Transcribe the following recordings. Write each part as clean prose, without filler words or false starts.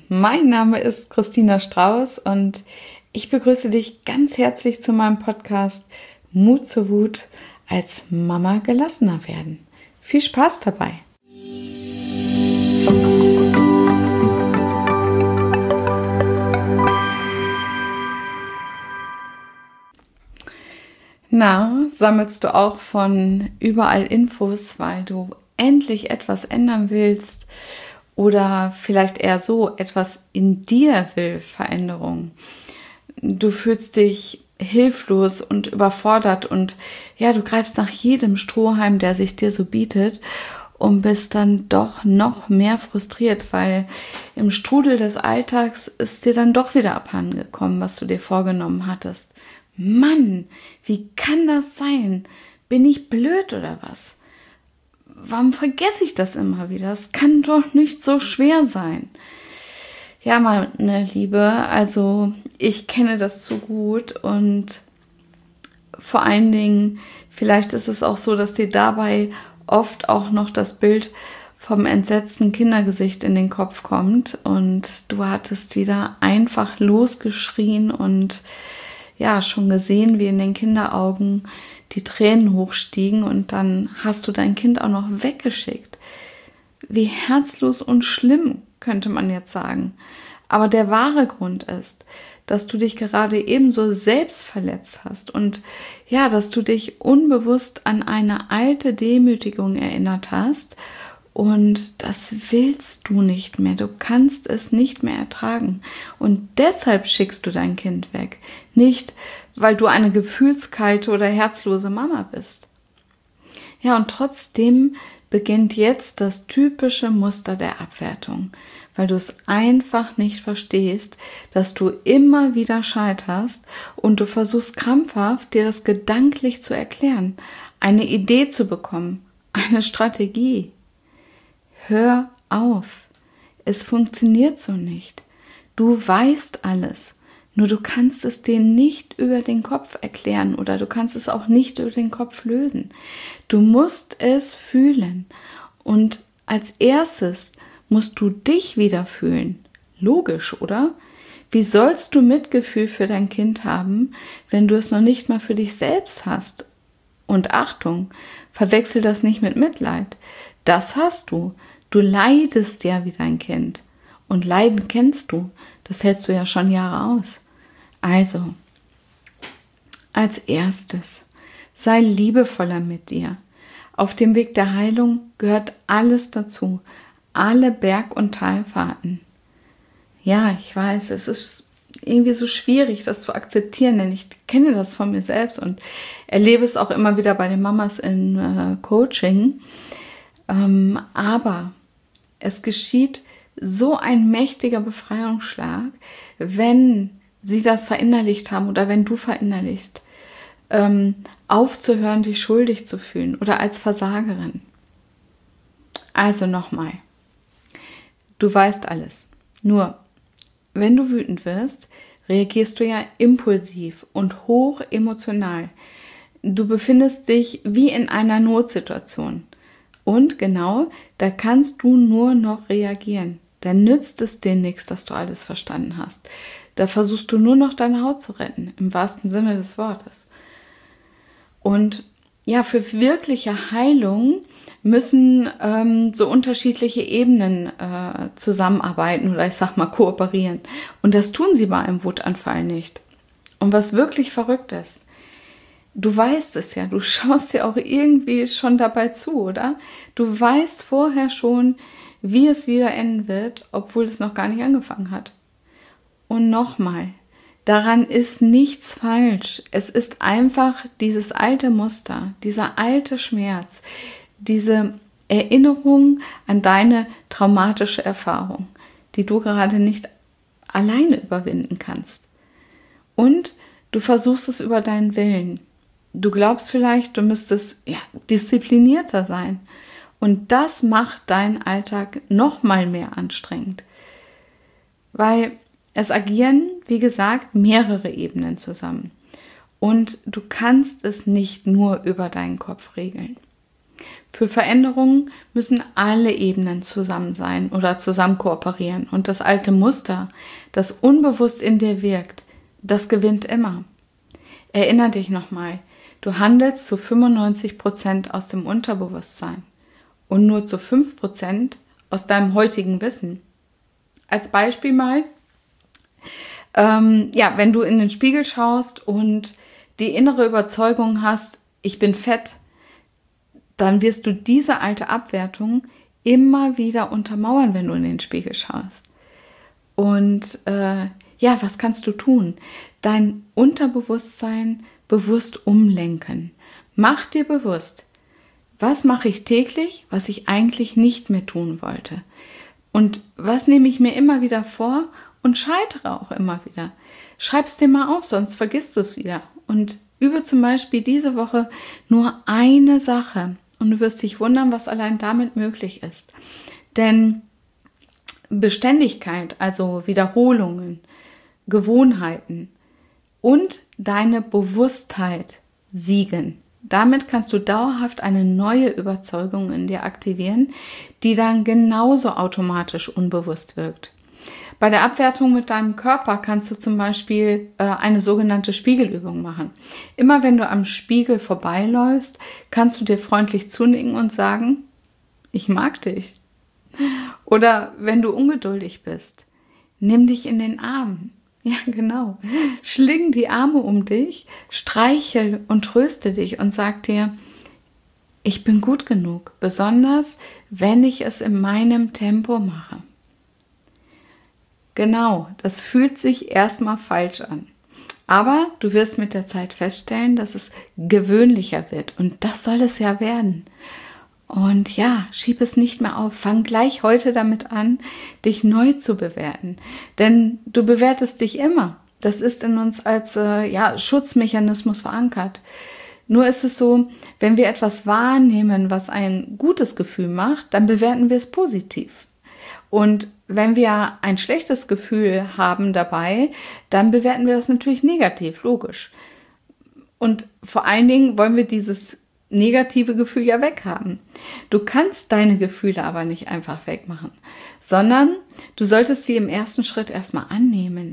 mein Name ist Christina Strauß und ich begrüße dich ganz herzlich zu meinem Podcast Mut zur Wut, als Mama gelassener werden. Viel Spaß dabei! Na, sammelst du auch von überall Infos, weil du endlich etwas ändern willst oder vielleicht eher so, etwas in dir will Veränderung. Du fühlst dich hilflos und überfordert und ja, du greifst nach jedem Strohhalm, der sich dir so bietet und bist dann doch noch mehr frustriert, weil im Strudel des Alltags ist dir dann doch wieder abhanden gekommen, was du dir vorgenommen hattest. Mann, wie kann das sein? Bin ich blöd oder was? Warum vergesse ich das immer wieder? Es kann doch nicht so schwer sein. Ja, meine Liebe, also ich kenne das zu gut und vor allen Dingen, vielleicht ist es auch so, dass dir dabei oft auch noch das Bild vom entsetzten Kindergesicht in den Kopf kommt und du hattest wieder einfach losgeschrien und ja, schon gesehen, wie in den Kinderaugen die Tränen hochstiegen und dann hast du dein Kind auch noch weggeschickt. Wie herzlos und schlimm, könnte man jetzt sagen. Aber der wahre Grund ist, dass du dich gerade ebenso selbst verletzt hast und ja, dass du dich unbewusst an eine alte Demütigung erinnert hast und das willst du nicht mehr. Du kannst es nicht mehr ertragen und deshalb schickst du dein Kind weg. Nicht, weil du eine gefühlskalte oder herzlose Mama bist. Ja, und trotzdem beginnt jetzt das typische Muster der Abwertung, weil du es einfach nicht verstehst, dass du immer wieder scheiterst und du versuchst krampfhaft, dir das gedanklich zu erklären, eine Idee zu bekommen, eine Strategie. Hör auf, es funktioniert so nicht. Du weißt alles, nur du kannst es dir nicht über den Kopf erklären oder du kannst es auch nicht über den Kopf lösen. Du musst es fühlen und als erstes musst du dich wieder fühlen. Logisch, oder? Wie sollst du Mitgefühl für dein Kind haben, wenn du es noch nicht mal für dich selbst hast? Und Achtung, verwechsel das nicht mit Mitleid. Das hast du. Du leidest ja wie dein Kind. Und Leiden kennst du. Das hältst du ja schon Jahre aus. Also, als erstes, sei liebevoller mit dir. Auf dem Weg der Heilung gehört alles dazu. Alle Berg- und Talfahrten. Ja, ich weiß, es ist irgendwie so schwierig, das zu akzeptieren, denn ich kenne das von mir selbst und erlebe es auch immer wieder bei den Mamas in Coaching. Aber es geschieht so ein mächtiger Befreiungsschlag, wenn sie das verinnerlicht haben oder wenn du verinnerlichst, aufzuhören, dich schuldig zu fühlen oder als Versagerin. Also nochmal. Du weißt alles. Nur, wenn du wütend wirst, reagierst du ja impulsiv und hoch emotional. Du befindest dich wie in einer Notsituation. Und genau, da kannst du nur noch reagieren. Da nützt es dir nichts, dass du alles verstanden hast. Da versuchst du nur noch deine Haut zu retten, im wahrsten Sinne des Wortes. Und ja, für wirkliche Heilung müssen so unterschiedliche Ebenen zusammenarbeiten oder ich sag mal kooperieren. Und das tun sie bei einem Wutanfall nicht. Und was wirklich verrückt ist, du weißt es ja, du schaust ja auch irgendwie schon dabei zu, oder? Du weißt vorher schon, wie es wieder enden wird, obwohl es noch gar nicht angefangen hat. Und nochmal, daran ist nichts falsch. Es ist einfach dieses alte Muster, dieser alte Schmerz, diese Erinnerung an deine traumatische Erfahrung, die du gerade nicht alleine überwinden kannst. Und du versuchst es über deinen Willen. Du glaubst vielleicht, du müsstest disziplinierter sein. Und das macht deinen Alltag noch mal mehr anstrengend. Weil es agieren, wie gesagt, mehrere Ebenen zusammen. Und du kannst es nicht nur über deinen Kopf regeln. Für Veränderungen müssen alle Ebenen zusammen sein oder zusammen kooperieren. Und das alte Muster, das unbewusst in dir wirkt, das gewinnt immer. Erinnere dich nochmal, du handelst zu 95% aus dem Unterbewusstsein und nur zu 5% aus deinem heutigen Wissen. Als Beispiel mal, wenn du in den Spiegel schaust und die innere Überzeugung hast, ich bin fett, dann wirst du diese alte Abwertung immer wieder untermauern, wenn du in den Spiegel schaust. Und was kannst du tun? Dein Unterbewusstsein bewusst umlenken. Mach dir bewusst, was mache ich täglich, was ich eigentlich nicht mehr tun wollte? Und was nehme ich mir immer wieder vor und scheitere auch immer wieder? Schreib's dir mal auf, sonst vergisst du es wieder. Und übe zum Beispiel diese Woche nur eine Sache. Und du wirst dich wundern, was allein damit möglich ist. Denn Beständigkeit, also Wiederholungen, Gewohnheiten und deine Bewusstheit siegen. Damit kannst du dauerhaft eine neue Überzeugung in dir aktivieren, die dann genauso automatisch unbewusst wirkt. Bei der Abwertung mit deinem Körper kannst du zum Beispiel eine sogenannte Spiegelübung machen. Immer wenn du am Spiegel vorbeiläufst, kannst du dir freundlich zunicken und sagen, ich mag dich. Oder wenn du ungeduldig bist, nimm dich in den Arm. Ja, genau. Schling die Arme um dich, streichel und tröste dich und sag dir, ich bin gut genug, besonders wenn ich es in meinem Tempo mache. Genau, das fühlt sich erstmal falsch an. Aber du wirst mit der Zeit feststellen, dass es gewöhnlicher wird. Und das soll es ja werden. Und ja, schieb es nicht mehr auf. Fang gleich heute damit an, dich neu zu bewerten. Denn du bewertest dich immer. Das ist in uns als Schutzmechanismus verankert. Nur ist es so, wenn wir etwas wahrnehmen, was ein gutes Gefühl macht, dann bewerten wir es positiv. Und wenn wir ein schlechtes Gefühl haben dabei, dann bewerten wir das natürlich negativ, logisch. Und vor allen Dingen wollen wir dieses negative Gefühl ja weghaben. Du kannst deine Gefühle aber nicht einfach wegmachen, sondern du solltest sie im ersten Schritt erstmal annehmen.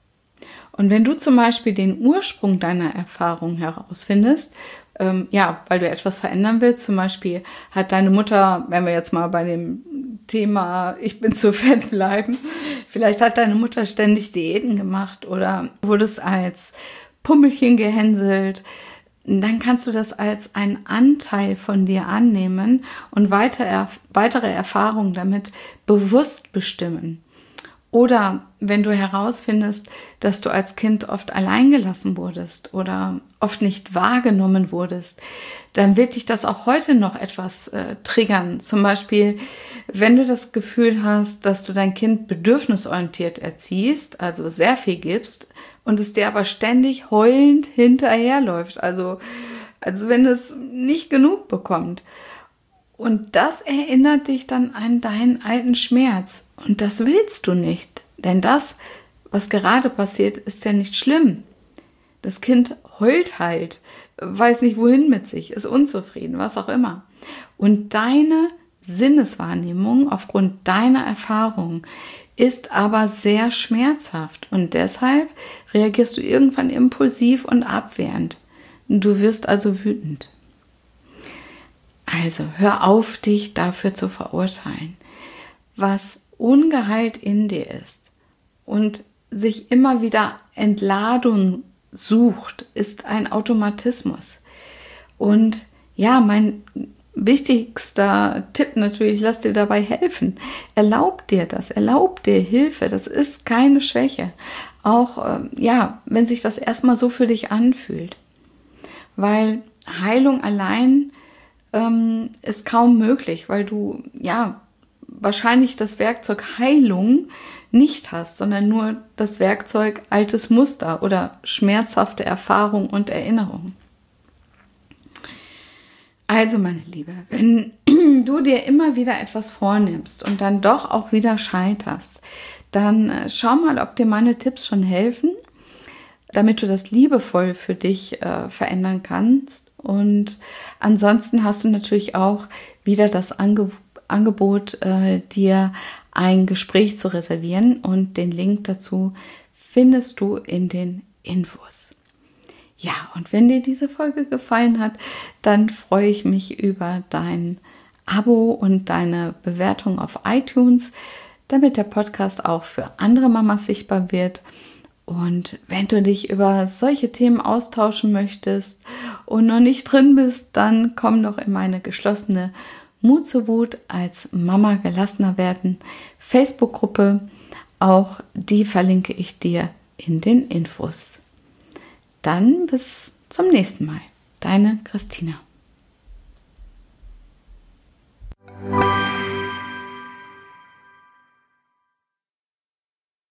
Und wenn du zum Beispiel den Ursprung deiner Erfahrung herausfindest, weil du etwas verändern willst, zum Beispiel hat deine Mutter, wenn wir jetzt mal bei dem Thema ich bin zu fett bleiben, vielleicht hat deine Mutter ständig Diäten gemacht oder wurdest als Pummelchen gehänselt, dann kannst du das als einen Anteil von dir annehmen und weitere Erfahrungen damit bewusst bestimmen. Oder wenn du herausfindest, dass du als Kind oft alleingelassen wurdest oder oft nicht wahrgenommen wurdest, dann wird dich das auch heute noch etwas triggern. Zum Beispiel, wenn du das Gefühl hast, dass du dein Kind bedürfnisorientiert erziehst, also sehr viel gibst, und es dir aber ständig heulend hinterherläuft, also wenn es nicht genug bekommt. Und das erinnert dich dann an deinen alten Schmerz. Und das willst du nicht. Denn das, was gerade passiert, ist ja nicht schlimm. Das Kind heult halt, weiß nicht wohin mit sich, ist unzufrieden, was auch immer. Und deine Sinneswahrnehmung aufgrund deiner Erfahrung ist aber sehr schmerzhaft. Und deshalb reagierst du irgendwann impulsiv und abwehrend. Du wirst also wütend. Also hör auf, dich dafür zu verurteilen, was ungeheilt in dir ist und sich immer wieder Entladung sucht, ist ein Automatismus. Und ja, mein wichtigster Tipp natürlich, lass dir dabei helfen. Erlaub dir das, erlaub dir Hilfe, das ist keine Schwäche. Auch, wenn sich das erstmal so für dich anfühlt. Weil Heilung allein ist kaum möglich, weil du wahrscheinlich das Werkzeug Heilung nicht hast, sondern nur das Werkzeug altes Muster oder schmerzhafte Erfahrung und Erinnerung. Also meine Liebe, wenn du dir immer wieder etwas vornimmst und dann doch auch wieder scheiterst, dann schau mal, ob dir meine Tipps schon helfen, damit du das liebevoll für dich verändern kannst Und ansonsten hast du natürlich auch wieder das Angebot, dir ein Gespräch zu reservieren, und den Link dazu findest du in den Infos. Ja, und wenn dir diese Folge gefallen hat, dann freue ich mich über dein Abo und deine Bewertung auf iTunes, damit der Podcast auch für andere Mamas sichtbar wird. Und wenn du dich über solche Themen austauschen möchtest und noch nicht drin bist, dann komm doch in meine geschlossene Mut zur Wut als Mama gelassener werden Facebook-Gruppe. Auch die verlinke ich dir in den Infos. Dann bis zum nächsten Mal. Deine Christina.